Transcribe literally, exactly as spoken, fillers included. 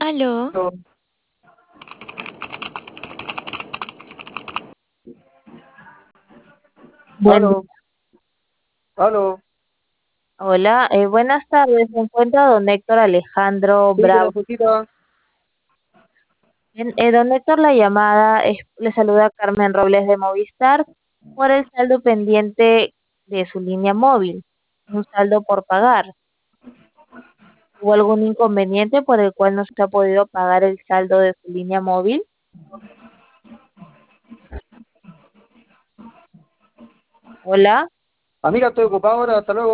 Aló, Aló, buen día. aló, aló. Hola, eh, buenas tardes. Se encuentra don Héctor Alejandro Sí, que Bravo. necesita. Bien, eh, don Héctor, la llamada es, le saluda Carmen Robles de Movistar por el saldo pendiente de su línea móvil, un saldo por pagar. ¿Hubo algún inconveniente por el cual no se ha podido pagar el saldo de su línea móvil? Hola. Amiga, estoy ocupado ahora, hasta luego.